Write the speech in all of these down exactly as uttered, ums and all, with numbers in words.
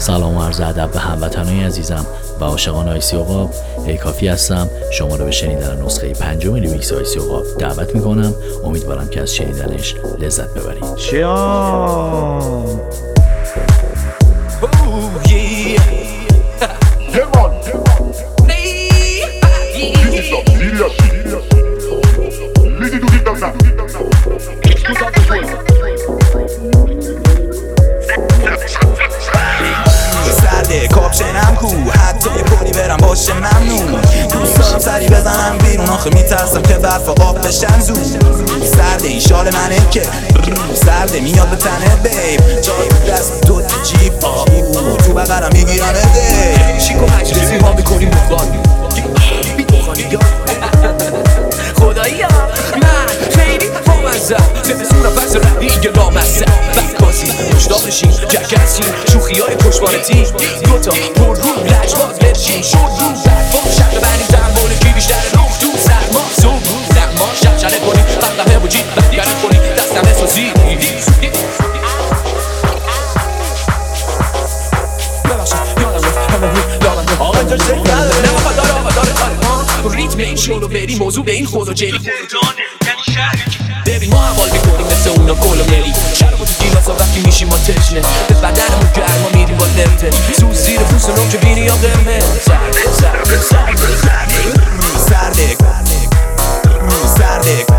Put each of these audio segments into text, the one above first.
سلام و عرض ادب به هموطنان عزیزم و عاشقان آیسی عقاب. ای کافی هستم. شما رو به شنیدن نسخه پنجم ریمیکس آیسی عقاب دعوت میکنم. امیدوارم که از شنیدنش لذت ببرید. شیام سرده کاپشنم کو حتی یه پولی برم باشه ممنون. دوست دارم سری بزنم بیرون آخه میترسم که برف آب بشن زود. سرده این شال منه که سرده میاد به تنه بیب جای دست تو جیب تو بقرم میگیرم ده شیکو مجلسی ها میکنیم بخوانی بی بخوانی خدایی ها من خیلی بامزم زمستون فصل رقیق لامزم بکاسی مشتاقشیم جکسیم شوخی های پشتوانتی دوتا پر رو لجباز برشیم شد رو برفا شقه بنیم زنبال کی بیشتر نخ تو سرما زوم زمان شلشله کنیم قهقه و جیب بگرد کنیم دستم اسازی آقا جا شکل نداره نه آقا داره آقا داره آره ریتم این شلو بری موضوع به این خود و جلی ببین ما حوال میکنیم مثل اونا کلوملی شرم و تو گیلاسا وقتی میشیم ما تشنه به بدنمون گرما میریم با لفته سوز زیر پوست نم که بینی یا قمه سرده سرده سرده سرده سرده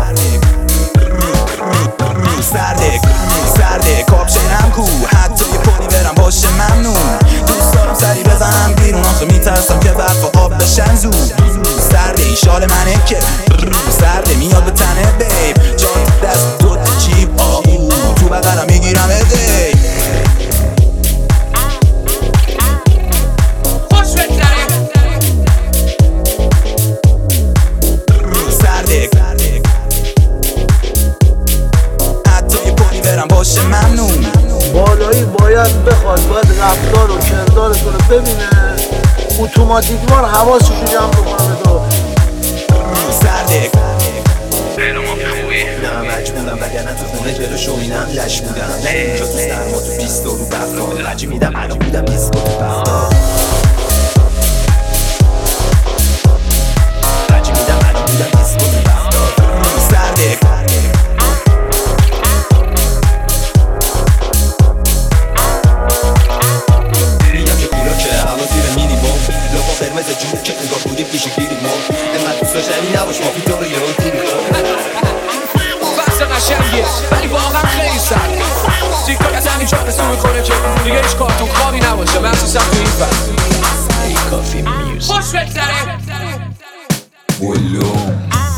سرده سرده کاپشنم کو حتی یه پولی برم باشه ممنون. دوست دارم سری بزنم بیرون آخه میترسم که برف آب بشن زود. سرده این شال منه که سرده میاد به تنه بیب جای دست تو جیب آهو تو بقرم میگیرم ده خوش بگذره سرده حتی یه پولی برم باشه ممنون. بالایی باید بخواد باید رفتار و کردارتون رو ببینه اتوماتیکمان حواسشو جمع بکنه تو سرده خیلی ما خوبی نه مجبورم وگرنه تو خونه جلو شوینم لش بودم نه اینجا تو سرما تو بیست رو برفا رجی میدم الان بودم بیست رو برفا رجی میدم الان بودم بیست رو برفا سرده میگم که پیرا که هوا زیر مینی بام لبا قرمز جون که انگار بودیم پیش گیری ما انقدر دوست داشتنی نباش ما پیتا رو یه رو تیری بحث قشنگیه ولی واقعا خیلی سرد سیکار از همین چهار سو میکنه که دیگه هیچ کارتون خوابی نباشه مخصوصا تو این فصل. ای کافی میوزیک خوش بگذره ولوم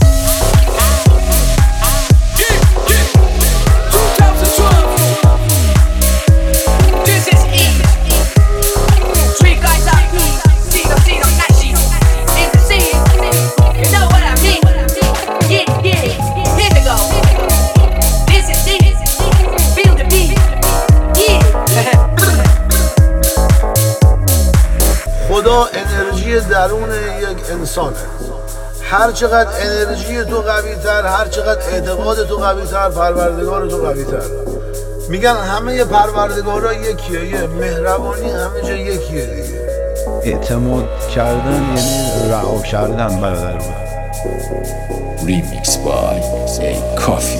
خدا انرژی درون یک انسانه. هر چقدر انرژی تو قوی تر، هر چقدر اعتقاد تو قوی تر، پروردگار تو قوی تر. میگن همه پروردگارا یکیه، یه مهربانی همه جا یکیه دیگه. اعتماد کردن یعنی رها کردن برادر من. ریمیکس بای ای کافی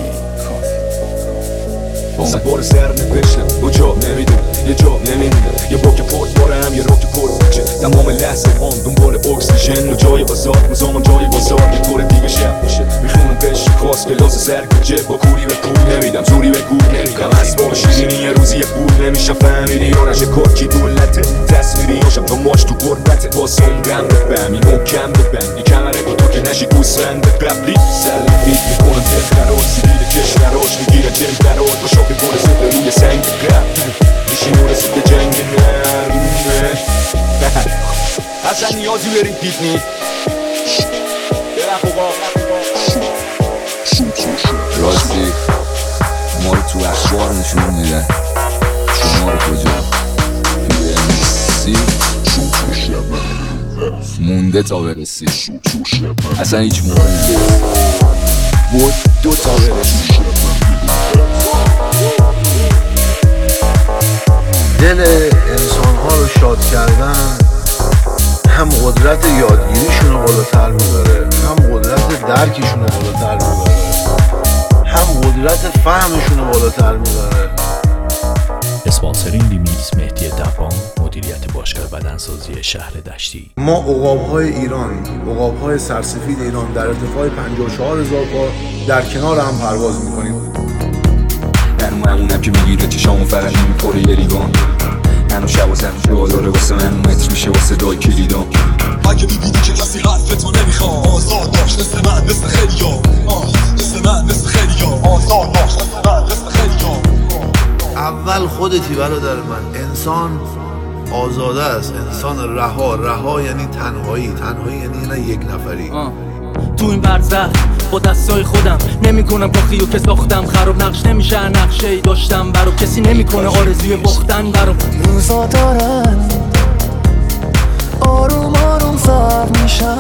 سبار سر نوشتم دو جا نمیدون یه جا نمیمونه یه باک پورت بارم یه راک پورت بکشه تمام لحظه هم دنبال اکسیژن و جای بازار مزامان جای بازار یه طور دیگه شب میشه میخونم قشی خواست کلاس سرگجه با کوری به کور نمیدم زوری به کور نمیدم اسباب شیرینی یه روزی یه پول نمیشه فهمیدی یا نشه کارکی دولته تصویری هاشم تا ماش تو قربته با سنگم بفهمی محکم ببندی کمره با تو که نشی گوسفند قبلی سلام بیت میکنم تقرار سیدید کشوراش میگیره تمپرات با شاک گل سوده روی سنگ قبل میشیم رسید جنگ نرمه اصلا نیازی بریم پیکنیک برم خوبا راستی ما رو تو اخبار نشون میدن شما رو کجا توی امسی مونده تا برسی اصلا هیچ مهم نیست بود دو تا برسی دل انسان ها رو شاد کردن هم قدرت یادگیریشون رو بالاتر میبره، هم قدرت درکشون رو بالاتر میبره، هم قدرت فهمشون رو بالاتر میبره. اسپانسرین لیمیت مهدی دبان، مدیریت باشگاه بدنسازی شهر دشتی. ما عقاب‌های ایران، عقاب‌های سرسفید ایران در ارتفاع پنجاه و چهار هزار پا در کنار هم پرواز میکنیم. هنو همونم که میگیره چشامو فقط نمیپره یه لیوان. هنو شب و زمین جا داره واسه من متر میشه واسه دای کلیدان. اگه میبینی که کسی حرفتو نمیخواد آزاد باش مثل من مثل خیلیا، مثل من مثل خیلیا، آزاد باش مثل من مثل خیلیا. اول خودتی برادر من. انسان آزاده است، انسان رها. رها یعنی تنهایی، تنهایی یعنی نه یک نفری. آه. تو این برزخ با دستای خودم نمیکنم کاخیو که ساختم، خراب نقش نمیشه نقشه ای داشتم برا کسی نمیکنه آرزوی باختن برام. روزا دارن آروم آروم سرد میشن،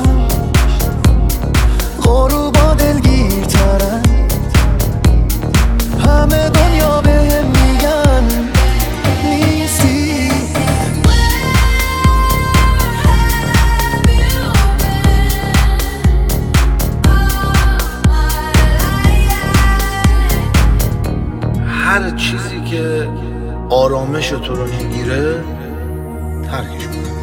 غروبا دلگیرترن، همه دنیا بهم میگن نیستی. هر چیزی که آرامش تو رو میگیره ترکش کن.